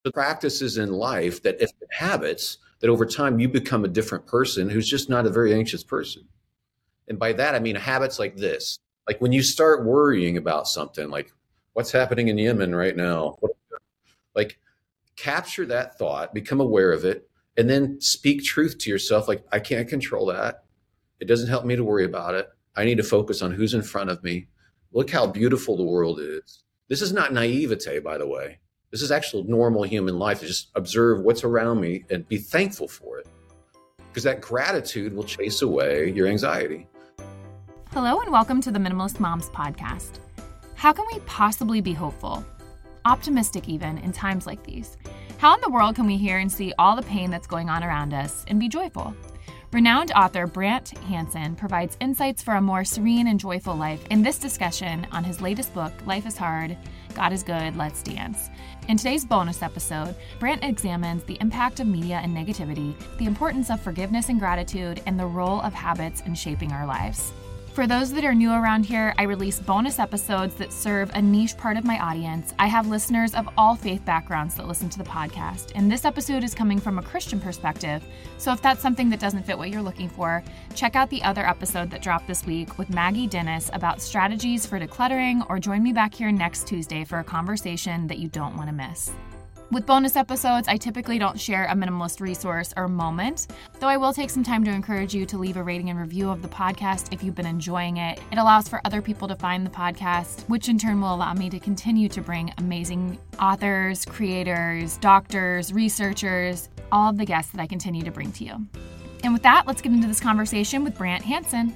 The practices in life that if habits that over time you become a different person who's just not a very anxious person. And by that, I mean habits like this. Like when you start worrying about something like what's happening in Yemen right now, like capture that thought, become aware of it, and then speak truth to yourself. Like, I can't control that. It doesn't help me to worry about it. I need to focus on who's in front of me. Look how beautiful the world is. This is not naivete, by the way. This is actual normal human life to just observe what's around me and be thankful for it. Because that gratitude will chase away your anxiety. Hello and welcome to the Minimalist Moms podcast. How can we possibly be hopeful, optimistic even, in times like these? How in the world can we hear and see all the pain that's going on around us and be joyful? Renowned author Brant Hansen provides insights for a more serene and joyful life in this discussion on his latest book, Life is Hard, God is Good, Let's Dance. In today's bonus episode, Brant examines the impact of media and negativity, the importance of forgiveness and gratitude, and the role of habits in shaping our lives. For those that are new around here, I release bonus episodes that serve a niche part of my audience. I have listeners of all faith backgrounds that listen to the podcast, and this episode is coming from a Christian perspective. So if that's something that doesn't fit what you're looking for, check out the other episode that dropped this week with Maggie Dennis about strategies for decluttering, or join me back here next Tuesday for a conversation that you don't want to miss. With bonus episodes, I typically don't share a minimalist resource or moment, though I will take some time to encourage you to leave a rating and review of the podcast if you've been enjoying it. It allows for other people to find the podcast, which in turn will allow me to continue to bring amazing authors, creators, doctors, researchers, all of the guests that I continue to bring to you. And with that, let's get into this conversation with Brant Hansen.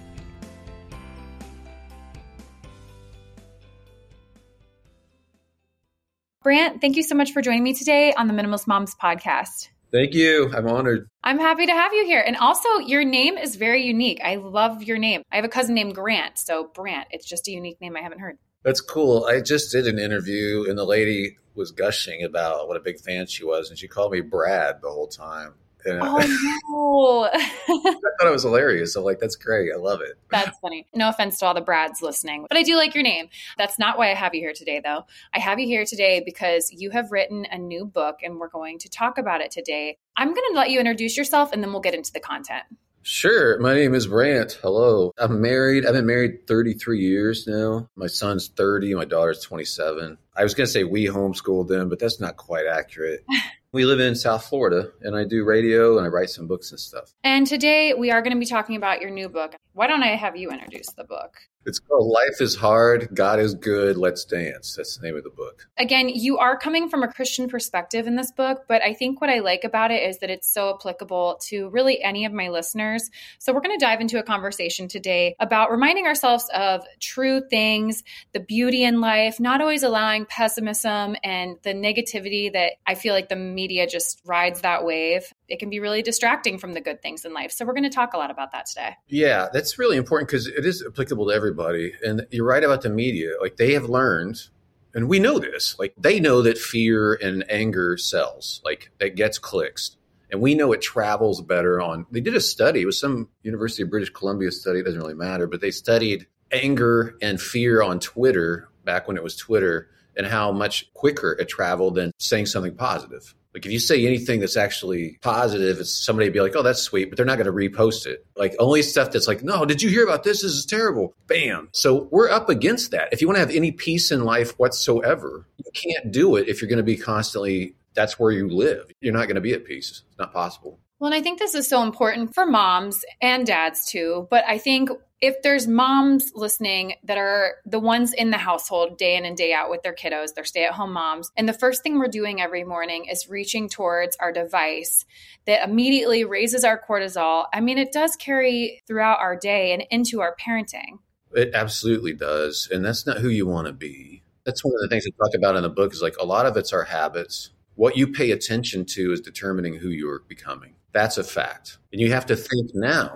Brant, thank you so much for joining me today on the Minimalist Moms podcast. Thank you. I'm honored. I'm happy to have you here. And also, your name is very unique. I love your name. I have a cousin named Grant, so Brant, it's just a unique name I haven't heard. That's cool. I just did an interview and the lady was gushing about what a big fan she was, and she called me Brad the whole time. And oh, no. I thought it was hilarious. I'm like, that's great. I love it. That's funny. No offense to all the Brads listening, but I do like your name. That's not why I have you here today, though. I have you here today because you have written a new book, and we're going to talk about it today. I'm going to let you introduce yourself, and then we'll get into the content. Sure. My name is Brant. Hello. I'm married. I've been married 33 years now. My son's 30. My daughter's 27. I was going to say we homeschooled them, but that's not quite accurate. We live in South Florida, and I do radio, and I write some books and stuff. And today we are going to be talking about your new book. Why don't I have you introduce the book? It's called Life is Hard, God is Good, Let's Dance. That's the name of the book. Again, you are coming from a Christian perspective in this book, but I think what I like about it is that it's so applicable to really any of my listeners. So we're going to dive into a conversation today about reminding ourselves of true things, the beauty in life, not always allowing pessimism and the negativity that I feel like the media just rides that wave. It can be really distracting from the good things in life. So we're going to talk a lot about that today. Yeah, that's really important because it is applicable to everybody. And you're right about the media. Like, they have learned, and we know this, like they know that fear and anger sells, like it gets clicks. And we know it travels better on, they did a study, it was some University of British Columbia study, it doesn't really matter, but they studied anger and fear on Twitter back when it was Twitter, and how much quicker it traveled than saying something positive. Like if you say anything that's actually positive, it's somebody be like, oh, that's sweet, but they're not going to repost it. Like only stuff that's like, no, did you hear about this? This is terrible. Bam. So we're up against that. If you want to have any peace in life whatsoever, you can't do it if you're going to be constantly, that's where you live. You're not going to be at peace. It's not possible. Well, and I think this is so important for moms and dads too. But I think if there's moms listening that are the ones in the household day in and day out with their kiddos, they're stay-at-home moms, and the first thing we're doing every morning is reaching towards our device that immediately raises our cortisol. I mean, it does carry throughout our day and into our parenting. It absolutely does. And that's not who you want to be. That's one of the things we talk about in the book is like a lot of it's our habits. What you pay attention to is determining who you're becoming. That's a fact. And you have to think now,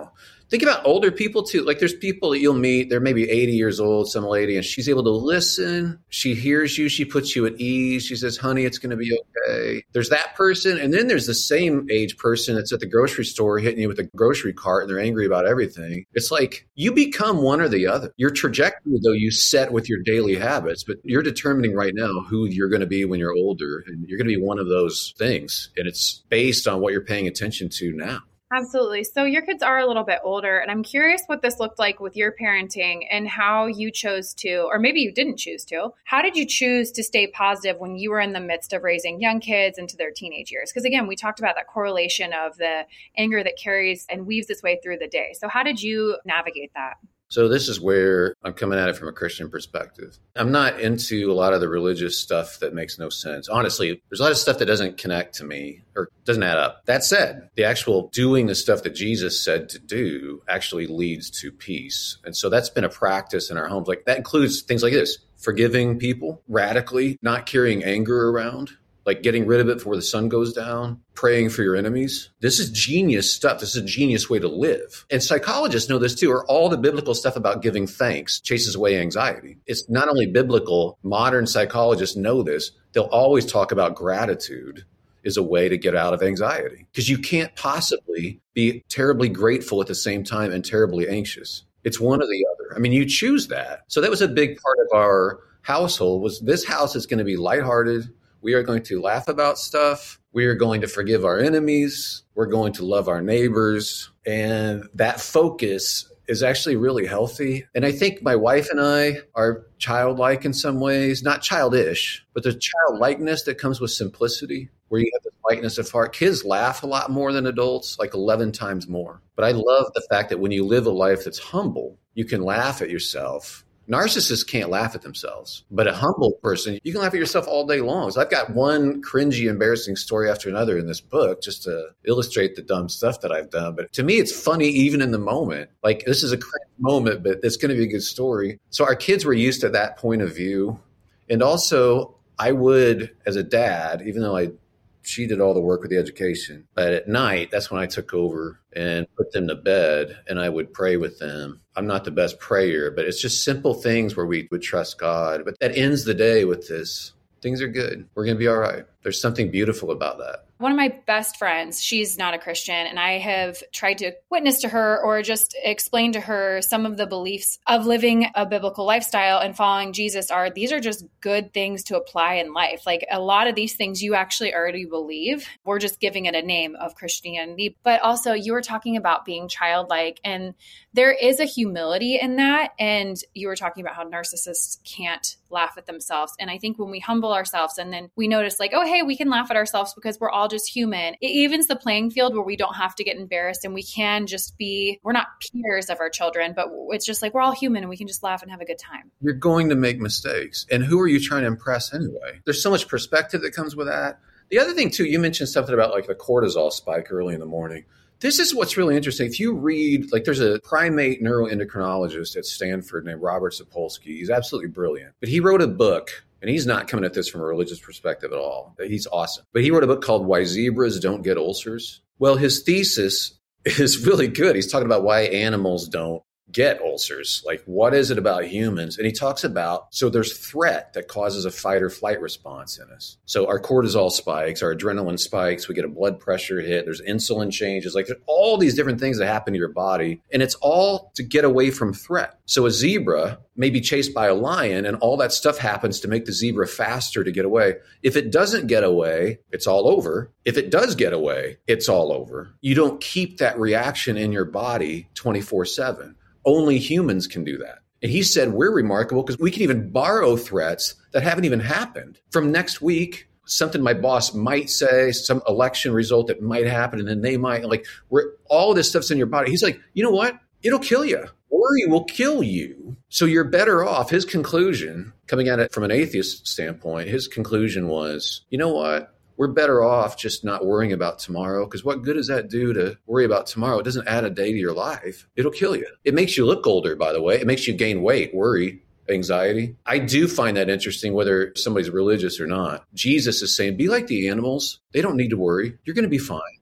Think about older people too. Like there's people that you'll meet, they're maybe 80 years old, some lady, and she's able to listen. She hears you. She puts you at ease. She says, honey, it's going to be okay. There's that person. And then there's the same age person that's at the grocery store hitting you with a grocery cart and they're angry about everything. It's like you become one or the other. Your trajectory, though, you set with your daily habits, but you're determining right now who you're going to be when you're older. And you're going to be one of those things. And it's based on what you're paying attention to now. Absolutely. So your kids are a little bit older, and I'm curious what this looked like with your parenting and how you chose to, or maybe you didn't choose to. How did you choose to stay positive when you were in the midst of raising young kids into their teenage years? Because again, we talked about that correlation of the anger that carries and weaves its way through the day. So how did you navigate that? So this is where I'm coming at it from a Christian perspective. I'm not into a lot of the religious stuff that makes no sense. Honestly, there's a lot of stuff that doesn't connect to me or doesn't add up. That said, the actual doing the stuff that Jesus said to do actually leads to peace. And so that's been a practice in our homes. Like that includes things like this: forgiving people radically, not carrying anger around, like getting rid of it before the sun goes down, praying for your enemies. This is genius stuff. This is a genius way to live. And psychologists know this too, or all the biblical stuff about giving thanks chases away anxiety. It's not only biblical, modern psychologists know this. They'll always talk about gratitude is a way to get out of anxiety because you can't possibly be terribly grateful at the same time and terribly anxious. It's one or the other. I mean, you choose that. So that was a big part of our household was this house is going to be lighthearted. We are going to laugh about stuff. We are going to forgive our enemies. We're going to love our neighbors. And that focus is actually really healthy. And I think my wife and I are childlike in some ways, not childish, but the childlikeness that comes with simplicity, where you have this lightness of heart. Kids laugh a lot more than adults, like 11 times more. But I love the fact that when you live a life that's humble, you can laugh at yourself. Narcissists can't laugh at themselves, but a humble person, you can laugh at yourself all day long. So I've got one cringy, embarrassing story after another in this book just to illustrate the dumb stuff that I've done. But to me, it's funny even in the moment. Like this is a cringe moment, but it's going to be a good story. So our kids were used to that point of view. And also I would, as a dad, even though she did all the work with the education, but at night, that's when I took over and put them to bed and I would pray with them. I'm not the best prayer, but it's just simple things where we would trust God. But that ends the day with this. Things are good. We're going to be all right. There's something beautiful about that. One of my best friends, she's not a Christian, and I have tried to witness to her or just explain to her some of the beliefs of living a biblical lifestyle and following Jesus these are just good things to apply in life. Like a lot of these things you actually already believe. We're just giving it a name of Christianity. But also you were talking about being childlike, and there is a humility in that. And you were talking about how narcissists can't laugh at themselves. And I think when we humble ourselves and then we notice like, oh, hey, we can laugh at ourselves because we're all just human. It evens the playing field where we don't have to get embarrassed and we can just we're not peers of our children, but it's just like we're all human and we can just laugh and have a good time. You're going to make mistakes. And who are you trying to impress anyway? There's so much perspective that comes with that. The other thing too, you mentioned something about like the cortisol spike early in the morning. This is what's really interesting. If you read, like there's a primate neuroendocrinologist at Stanford named Robert Sapolsky. He's absolutely brilliant. But he wrote a book, and he's not coming at this from a religious perspective at all. He's awesome. But he wrote a book called Why Zebras Don't Get Ulcers. Well, his thesis is really good. He's talking about why animals don't get ulcers. Like, what is it about humans? And he talks about, so there's threat that causes a fight or flight response in us. So our cortisol spikes, our adrenaline spikes, we get a blood pressure hit, there's insulin changes, like there's all these different things that happen to your body. And it's all to get away from threat. So a zebra may be chased by a lion and all that stuff happens to make the zebra faster to get away. If it doesn't get away, it's all over. If it does get away, it's all over. You don't keep that reaction in your body 24/7. Only humans can do that. And he said, we're remarkable because we can even borrow threats that haven't even happened. From next week, something my boss might say, some election result that might happen, and then they might, like, all of this stuff's in your body. He's like, you know what? It'll kill you. Worry will kill you. So you're better off. His conclusion, coming at it from an atheist standpoint, his conclusion was, you know what? We're better off just not worrying about tomorrow, because what good does that do to worry about tomorrow? It doesn't add a day to your life. It'll kill you. It makes you look older, by the way. It makes you gain weight, worry, anxiety. I do find that interesting, whether somebody's religious or not. Jesus is saying, be like the animals. They don't need to worry. You're going to be fine.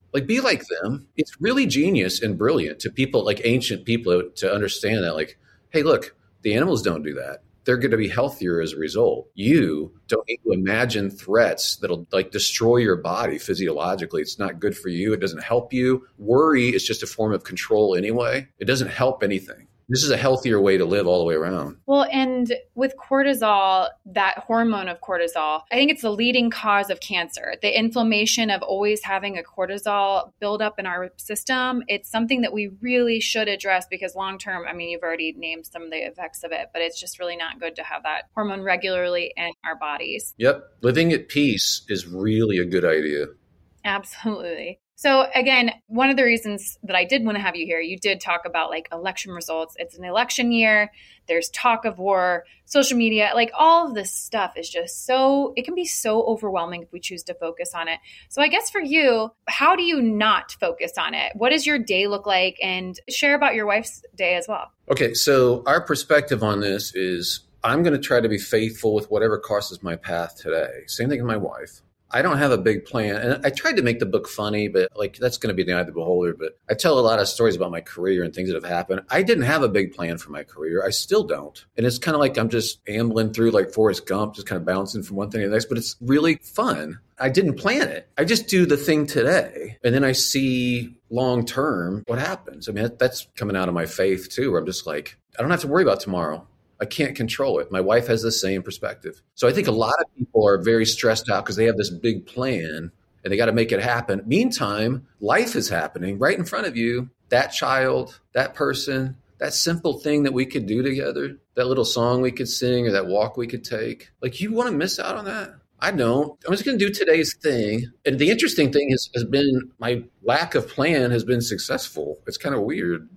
Like, be like them. It's really genius and brilliant to people, like ancient people, to understand that, like, hey, look, the animals don't do that. They're going to be healthier as a result. You don't need to imagine threats that'll like destroy your body physiologically. It's not good for you. It doesn't help you. Worry is just a form of control anyway. It doesn't help anything. This is a healthier way to live all the way around. Well, and with cortisol, that hormone of cortisol, I think it's the leading cause of cancer. The inflammation of always having a cortisol buildup in our system, it's something that we really should address because long term, I mean, you've already named some of the effects of it, but it's just really not good to have that hormone regularly in our bodies. Yep. Living at peace is really a good idea. Absolutely. So again, one of the reasons that I did want to have you here, you did talk about like election results. It's an election year. There's talk of war, social media, like all of this stuff is just so, it can be so overwhelming if we choose to focus on it. So I guess for you, how do you not focus on it? What does your day look like? And share about your wife's day as well. Okay. So our perspective on this is I'm going to try to be faithful with whatever crosses my path today. Same thing with my wife. I don't have a big plan. And I tried to make the book funny, but like that's going to be the eye of the beholder. But I tell a lot of stories about my career and things that have happened. I didn't have a big plan for my career. I still don't. And it's kind of like I'm just ambling through like Forrest Gump, just kind of bouncing from one thing to the next. But it's really fun. I didn't plan it. I just do the thing today. And then I see long term what happens. I mean, that's coming out of my faith too, where I'm just like, I don't have to worry about tomorrow. I can't control it. My wife has the same perspective. So I think a lot of people are very stressed out because they have this big plan and they got to make it happen. Meantime, life is happening right in front of you. That child, that person, that simple thing that we could do together, that little song we could sing or that walk we could take. Like, you want to miss out on that? I don't. I'm just going to do today's thing. And the interesting thing has been my lack of plan has been successful. It's kind of weird,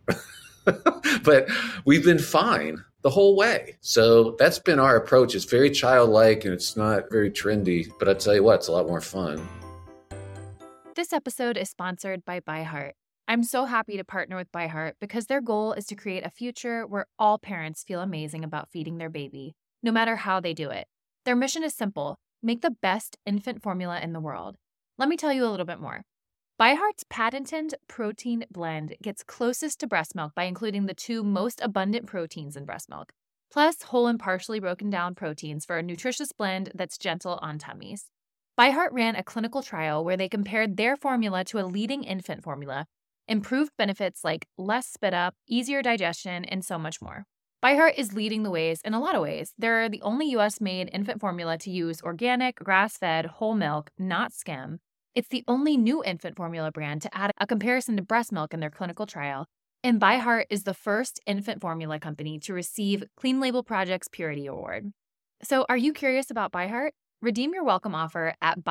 but we've been fine the whole way. So that's been our approach. It's very childlike and it's not very trendy, but I tell you what, it's a lot more fun. This episode is sponsored by ByHeart. I'm so happy to partner with ByHeart because their goal is to create a future where all parents feel amazing about feeding their baby, no matter how they do it. Their mission is simple: make the best infant formula in the world. Let me tell you a little bit more. ByHeart's patented protein blend gets closest to breast milk by including the two most abundant proteins in breast milk, plus whole and partially broken down proteins for a nutritious blend that's gentle on tummies. ByHeart ran a clinical trial where they compared their formula to a leading infant formula, improved benefits like less spit up, easier digestion, and so much more. ByHeart is leading the ways in a lot of ways. They're the only U.S.-made infant formula to use organic, grass-fed, whole milk, not skim. It's the only new infant formula brand to add a comparison to breast milk in their clinical trial. And ByHeart is the first infant formula company to receive Clean Label Project's Purity Award. So are you curious about ByHeart? Redeem your welcome offer at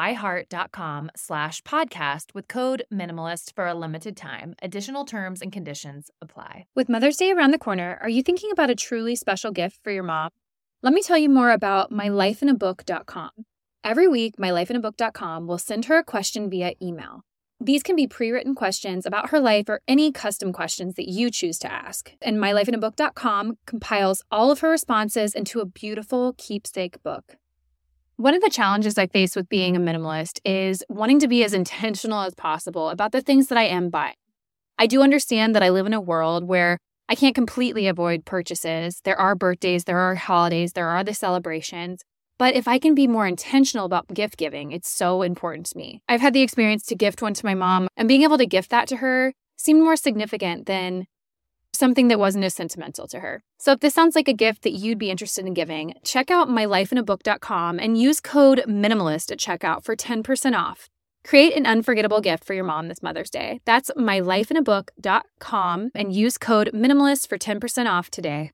byheart.com/podcast with code MINIMALIST for a limited time. Additional terms and conditions apply. With Mother's Day around the corner, are you thinking about a truly special gift for your mom? Let me tell you more about mylifeinabook.com. Every week, mylifeinabook.com will send her a question via email. These can be pre-written questions about her life or any custom questions that you choose to ask. And mylifeinabook.com compiles all of her responses into a beautiful keepsake book. One of the challenges I face with being a minimalist is wanting to be as intentional as possible about the things that I am buying. I do understand that I live in a world where I can't completely avoid purchases. There are birthdays, there are holidays, there are the celebrations. But if I can be more intentional about gift giving, it's so important to me. I've had the experience to gift one to my mom, and being able to gift that to her seemed more significant than something that wasn't as sentimental to her. So if this sounds like a gift that you'd be interested in giving, check out mylifeinabook.com and use code MINIMALIST at checkout for 10% off. Create an unforgettable gift for your mom this Mother's Day. That's mylifeinabook.com and use code MINIMALIST for 10% off today.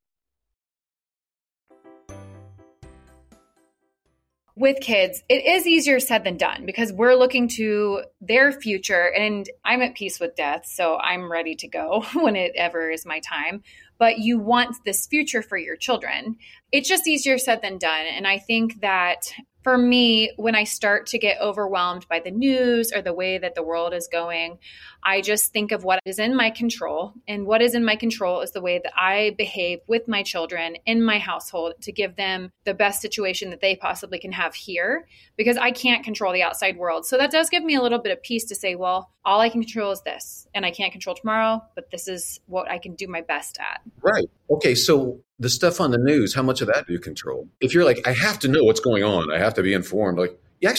With kids, it is easier said than done because we're looking to their future, and I'm at peace with death, so I'm ready to go when it ever is my time. But you want this future for your children. It's just easier said than done. And I think that For me, when I start to get overwhelmed by the news or the way that the world is going, I just think of what is in my control. And what is in my control is the way that I behave with my children in my household to give them the best situation that they possibly can have here, because I can't control the outside world. So that does give me a little bit of peace to say, well, all I can control is this, and I can't control tomorrow, but this is what I can do my best at. Right. Okay. So the stuff on the news, how much of that do you control? If you're like, I have to know what's going on, I have to be informed, like,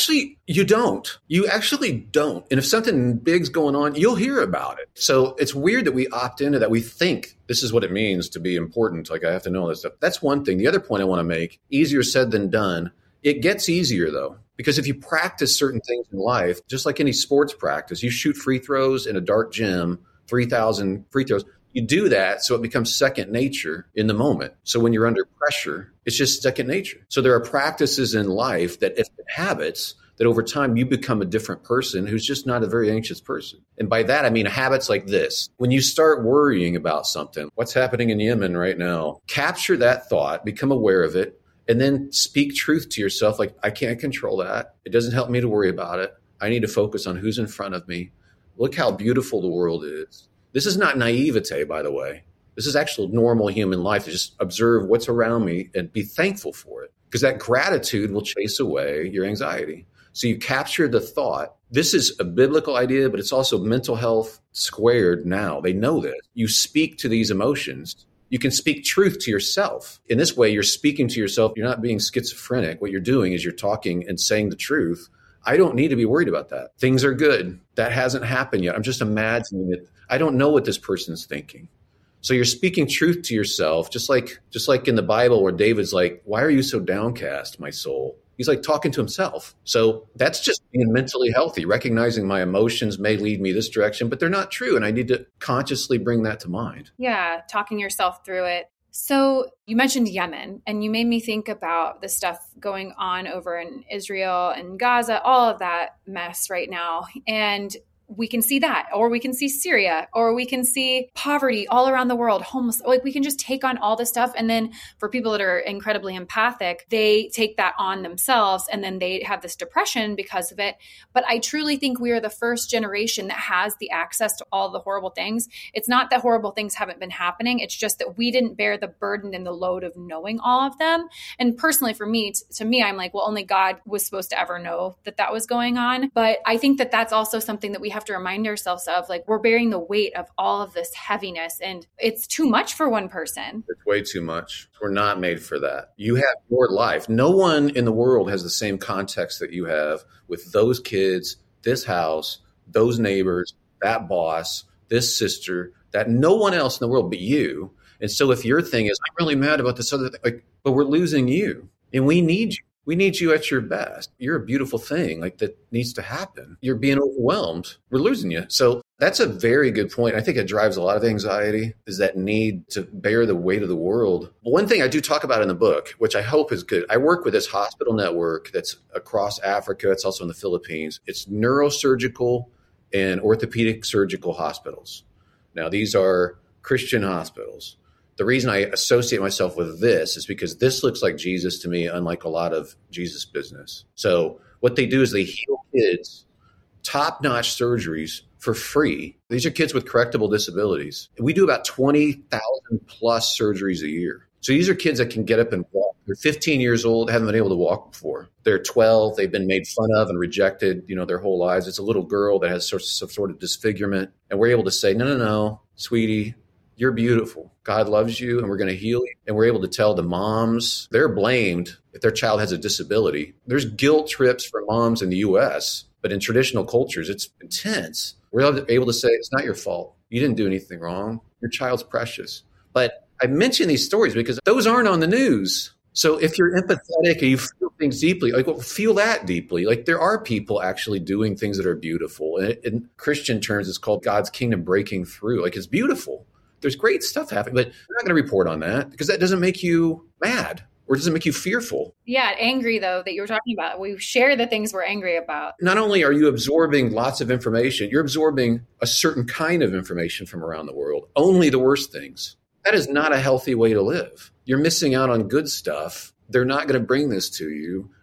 you don't. You actually don't. And if something big's going on, you'll hear about it. So it's weird that we opt into that. We think this is what it means to be important. Like, I have to know this stuff. That's one thing. The other point I want to make, easier said than done. It gets easier, though, because if you practice certain things in life, just like any sports practice, you shoot free throws in a dark gym, 3,000 free throws. You do that so it becomes second nature in the moment. So when you're under pressure, it's just second nature. So there are practices in life that, if habits, that over time you become a different person who's just not a very anxious person. And by that, I mean habits like this. When you start worrying about something, what's happening in Yemen right now, capture that thought, become aware of it, and then speak truth to yourself. Like, I can't control that. It doesn't help me to worry about it. I need to focus on who's in front of me. Look how beautiful the world is. This is not naivete, by the way. This is actual normal human life, to just observe what's around me and be thankful for it, because that gratitude will chase away your anxiety. So you capture the thought. This is a biblical idea, but it's also mental health squared now. They know this. You speak to these emotions. You can speak truth to yourself. In this way, you're speaking to yourself. You're not being schizophrenic. What you're doing is you're talking and saying the truth. I don't need to be worried about that. Things are good. That hasn't happened yet. I'm just imagining it. I don't know what this person's thinking. So you're speaking truth to yourself, just like in the Bible where David's like, why are you so downcast, my soul? He's like talking to himself. So that's just being mentally healthy, recognizing my emotions may lead me this direction, but they're not true. And I need to consciously bring that to mind. Yeah, talking yourself through it. So you mentioned Yemen, and you made me think about the stuff going on over in Israel and Gaza, all of that mess right now. And we can see that, or we can see Syria, or we can see poverty all around the world, homeless. Like, we can just take on all this stuff. And then for people that are incredibly empathic, they take that on themselves, and then they have this depression because of it. But I truly think we are the first generation that has the access to all the horrible things. It's not that horrible things haven't been happening. It's just that we didn't bear the burden and the load of knowing all of them. And personally, for me, to me, I'm like, well, only God was supposed to ever know that was going on. But I think that that's also something that we have to remind ourselves of. Like, we're bearing the weight of all of this heaviness, and it's too much for one person. It's way too much. We're not made for that. You have your life. No one in the world has the same context that you have with those kids, this house, those neighbors, that boss, this sister, that no one else in the world but you. And so if your thing is, I'm really mad about this other thing, like, but we're losing you, and we need you. We need you at your best. You're a beautiful thing, like, that needs to happen. You're being overwhelmed. We're losing you. So that's a very good point. I think it drives a lot of anxiety, is that need to bear the weight of the world. One thing I do talk about in the book, which I hope is good, I work with this hospital network that's across Africa. It's also in the Philippines. It's neurosurgical and orthopedic surgical hospitals. Now, these are Christian hospitals. The reason I associate myself with this is because this looks like Jesus to me, unlike a lot of Jesus business. So what they do is they heal kids, top-notch surgeries for free. These are kids with correctable disabilities. We do about 20,000 plus surgeries a year. So these are kids that can get up and walk. They're 15 years old, haven't been able to walk before. They're 12. They've been made fun of and rejected, their whole lives. It's a little girl that has some sort of disfigurement. And we're able to say, no, sweetie, you're beautiful. God loves you, and we're going to heal you. And we're able to tell the moms, they're blamed if their child has a disability. There's guilt trips for moms in the U.S., but in traditional cultures, it's intense. We're able to say, it's not your fault. You didn't do anything wrong. Your child's precious. But I mention these stories because those aren't on the news. So if you're empathetic and you feel things deeply, feel that deeply. Like, there are people actually doing things that are beautiful. And in Christian terms, it's called God's kingdom breaking through. Like, it's beautiful. There's great stuff happening, but we're not going to report on that because that doesn't make you mad or doesn't make you fearful. Yeah, angry, though, that you were talking about. We share the things we're angry about. Not only are you absorbing lots of information, you're absorbing a certain kind of information from around the world, only the worst things. That is not a healthy way to live. You're missing out on good stuff. They're not going to bring this to you.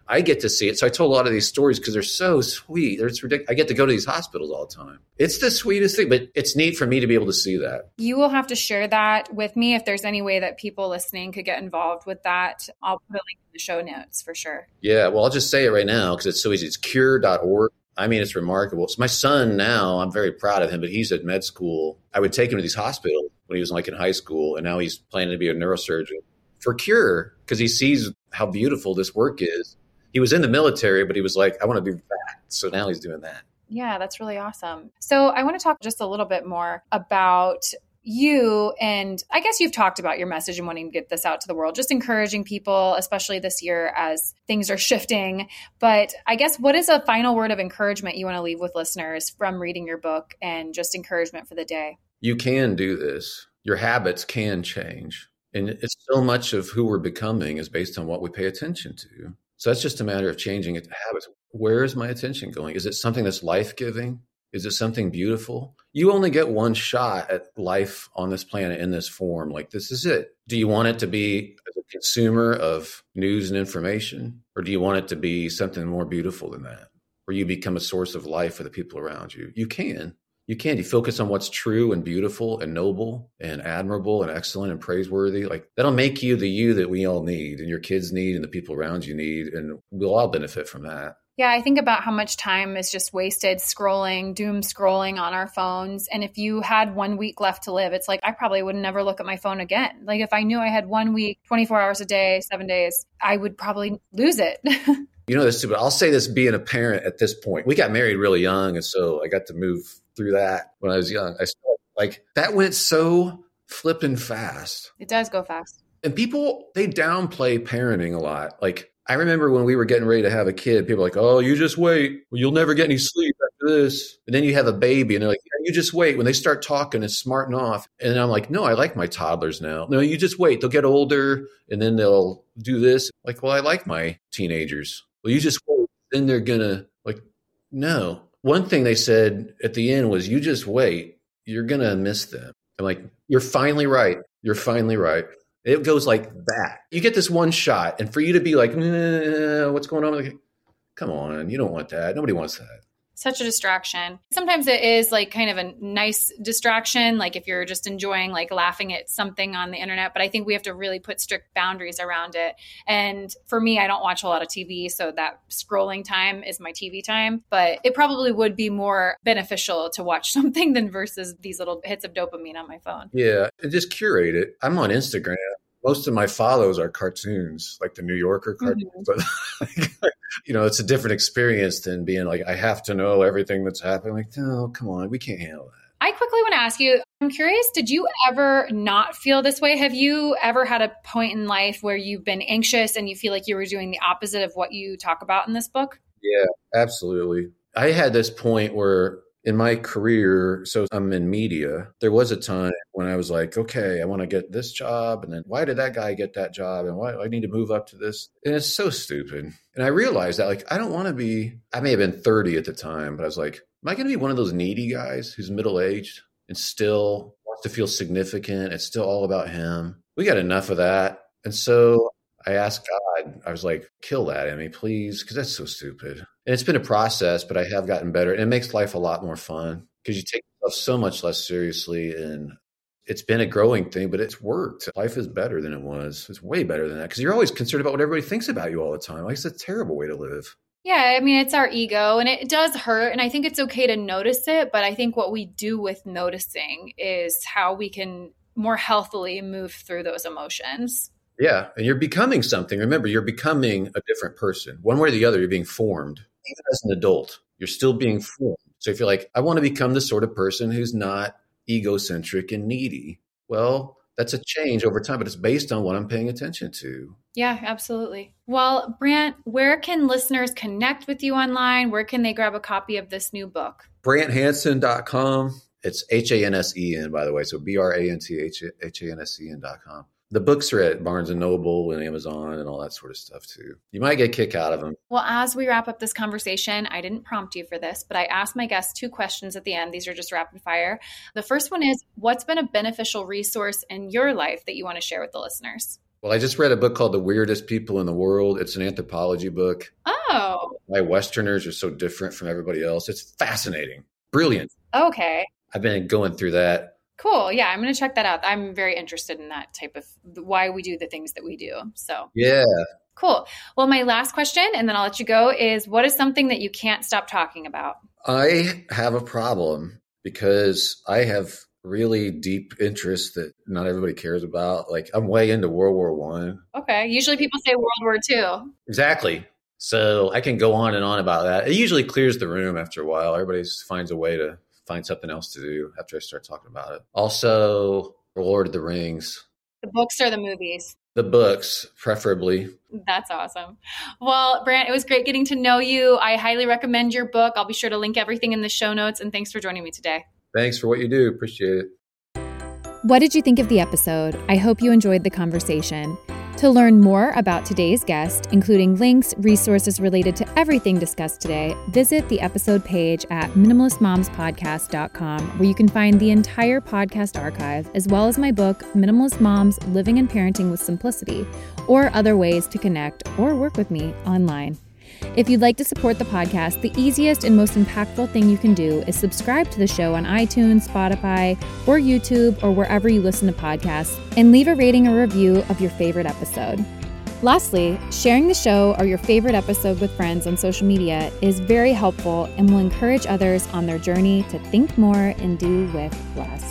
I get to see it. So I told a lot of these stories because they're so sweet. It's ridiculous. I get to go to these hospitals all the time. It's the sweetest thing, but it's neat for me to be able to see that. You will have to share that with me if there's any way that people listening could get involved with that. I'll put a link in the show notes for sure. Yeah, well, I'll just say it right now because it's so easy. It's cure.org. I mean, it's remarkable. So my son now, I'm very proud of him, but he's at med school. I would take him to these hospitals when he was like in high school, and now he's planning to be a neurosurgeon for Cure because he sees how beautiful this work is. He was in the military, but he was like, I want to do that. So now he's doing that. Yeah, that's really awesome. So I want to talk just a little bit more about you. And I guess you've talked about your message and wanting to get this out to the world, just encouraging people, especially this year as things are shifting. But I guess what is a final word of encouragement you want to leave with listeners from reading your book and just encouragement for the day? You can do this. Your habits can change. And it's so much of who we're becoming is based on what we pay attention to. So that's just a matter of changing it to habits. Where is my attention going? Is it something that's life-giving? Is it something beautiful? You only get one shot at life on this planet in this form. Like, this is it. Do you want it to be as a consumer of news and information? Or do you want it to be something more beautiful than that? Where you become a source of life for the people around you? You can. You can. You focus on what's true and beautiful and noble and admirable and excellent and praiseworthy. Like, that'll make you the you that we all need and your kids need and the people around you need. And we'll all benefit from that. Yeah, I think about how much time is just wasted scrolling, doom scrolling on our phones. And if you had 1 week left to live, it's like, I probably would never look at my phone again. Like, if I knew I had 1 week, 24 hours a day, 7 days, I would probably lose it. You know, this too, but I'll say this being a parent at this point. We got married really young. And so I got to move through that when I was young. I still, like, that went so flipping fast. It does go fast. And people, they downplay parenting a lot. Like, I remember when we were getting ready to have a kid, people were like, oh, you just wait. Well, you'll never get any sleep after this. And then you have a baby and they're like, yeah, you just wait. When they start talking and smarting off. And I'm like, no, I like my toddlers now. No, you just wait. They'll get older and then they'll do this. Like, well, I like my teenagers. Well, you just wait. Then they're going to, like, no. One thing they said at the end was, you just wait. You're going to miss them. I'm like, you're finally right. You're finally right. It goes like that. You get this one shot, and for you to be like, what's going on? Like, come on, you don't want that. Nobody wants that. Such a distraction. Sometimes it is like kind of a nice distraction, like if you're just enjoying like laughing at something on the internet. But I think we have to really put strict boundaries around it. And for me, I don't watch a lot of TV, so that scrolling time is my TV time. But it probably would be more beneficial to watch something than versus these little hits of dopamine on my phone. Yeah, and just curate it. I'm on Instagram. Most of my follows are cartoons, like the New Yorker cartoons. Mm-hmm. But you know, it's a different experience than being like, I have to know everything that's happening. Like, no, come on, we can't handle that. I quickly want to ask you, I'm curious, did you ever not feel this way? Have you ever had a point in life where you've been anxious and you feel like you were doing the opposite of what you talk about in this book? Yeah, absolutely. I had this point where in my career, so I'm in media, there was a time when I was like, okay, I want to get this job. And then why did that guy get that job? And why do I need to move up to this? And it's so stupid. And I realized that, like, I don't want to be, I may have been 30 at the time, but I was like, am I going to be one of those needy guys who's middle-aged and still wants to feel significant? It's still all about him. We got enough of that. And so I asked God, I was like, kill that in me, please, because that's so stupid. And it's been a process, but I have gotten better. And it makes life a lot more fun because you take yourself so much less seriously. And it's been a growing thing, but it's worked. Life is better than it was. It's way better than that because you're always concerned about what everybody thinks about you all the time. Like, it's a terrible way to live. Yeah, I mean, it's our ego and it does hurt. And I think it's okay to notice it. But I think what we do with noticing is how we can more healthily move through those emotions. Yeah. And you're becoming something. Remember, you're becoming a different person. One way or the other, you're being formed. Even as an adult, you're still being formed. So if you're like, I want to become the sort of person who's not egocentric and needy, well, that's a change over time, but it's based on what I'm paying attention to. Yeah, absolutely. Well, Brant, where can listeners connect with you online? Where can they grab a copy of this new book? BrantHansen.com. It's Hansen, by the way. So BrantHansen.com. The books are at Barnes & Noble and Amazon and all that sort of stuff too. You might get a kick out of them. Well, as we wrap up this conversation, I didn't prompt you for this, but I asked my guests 2 questions at the end. These are just rapid fire. The first one is, what's been a beneficial resource in your life that you want to share with the listeners? Well, I just read a book called The Weirdest People in the World. It's an anthropology book. Oh, Why Westerners are so different from everybody else. It's fascinating. Brilliant. okay. I've been going through that. Cool. Yeah, I'm going to check that out. I'm very interested in that type of why we do the things that we do. So, Yeah. cool. Well, my last question, and then I'll let you go, is what is something that you can't stop talking about? I have a problem because I have really deep interests that not everybody cares about. Like I'm way into World War One. Okay. Usually people say World War II. Exactly. So I can go on and on about that. It usually clears the room after a while. Everybody finds a way to find something else to do after I start talking about it. Also, Lord of the Rings. The books or the movies? The books, preferably. That's awesome. Well, Brant, it was great getting to know you. I highly recommend your book. I'll be sure to link everything in the show notes. And thanks for joining me today. Thanks for what you do. Appreciate it. What did you think of the episode? I hope you enjoyed the conversation. To learn more about today's guest, including links, resources related to everything discussed today, visit the episode page at minimalistmomspodcast.com, where you can find the entire podcast archive, as well as my book, Minimalist Moms: Living and Parenting with Simplicity, or other ways to connect or work with me online. If you'd like to support the podcast, the easiest and most impactful thing you can do is subscribe to the show on iTunes, Spotify, or YouTube, or wherever you listen to podcasts, and leave a rating or review of your favorite episode. Lastly, sharing the show or your favorite episode with friends on social media is very helpful and will encourage others on their journey to think more and do with less.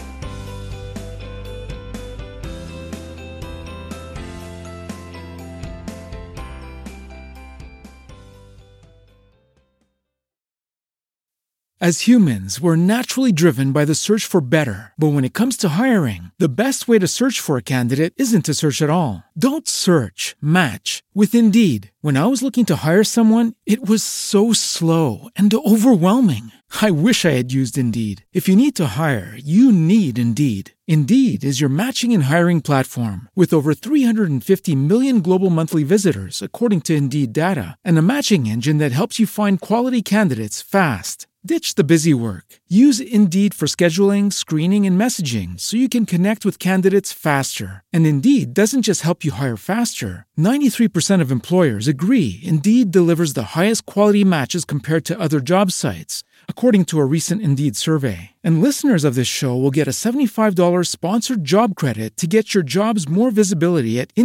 As humans, we're naturally driven by the search for better. But when it comes to hiring, the best way to search for a candidate isn't to search at all. Don't search, match with Indeed. When I was looking to hire someone, it was so slow and overwhelming. I wish I had used Indeed. If you need to hire, you need Indeed. Indeed is your matching and hiring platform with over 350 million global monthly visitors, according to Indeed data, and a matching engine that helps you find quality candidates fast. Ditch the busy work. Use Indeed for scheduling, screening, and messaging so you can connect with candidates faster. And Indeed doesn't just help you hire faster. 93% of employers agree Indeed delivers the highest quality matches compared to other job sites, according to a recent Indeed survey. And listeners of this show will get a $75 sponsored job credit to get your jobs more visibility at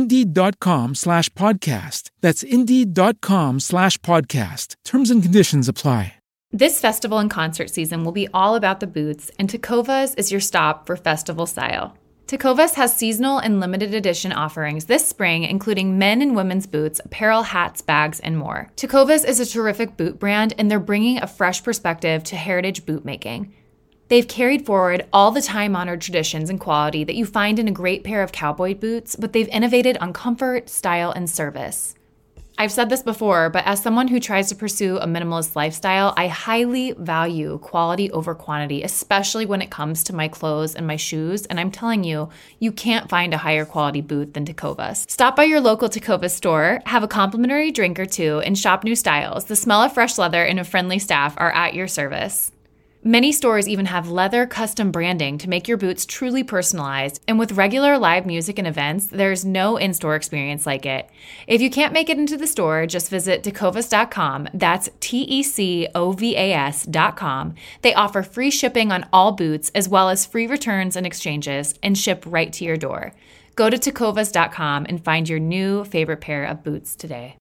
Indeed.com/podcast. That's Indeed.com/podcast. Terms and conditions apply. This festival and concert season will be all about the boots, and Tecovas is your stop for festival style. Tecovas has seasonal and limited edition offerings this spring, including men and women's boots, apparel, hats, bags, and more. Tecovas is a terrific boot brand, and they're bringing a fresh perspective to heritage boot making. They've carried forward all the time-honored traditions and quality that you find in a great pair of cowboy boots, but they've innovated on comfort, style, and service. I've said this before, but as someone who tries to pursue a minimalist lifestyle, I highly value quality over quantity, especially when it comes to my clothes and my shoes. And I'm telling you, you can't find a higher quality boot than Tecovas. Stop by your local Tecovas store, have a complimentary drink or two, and shop new styles. The smell of fresh leather and a friendly staff are at your service. Many stores even have leather custom branding to make your boots truly personalized, and with regular live music and events, there's no in-store experience like it. If you can't make it into the store, just visit Tecovas.com. That's Tecovas.com. They offer free shipping on all boots, as well as free returns and exchanges, and ship right to your door. Go to Tecovas.com and find your new favorite pair of boots today.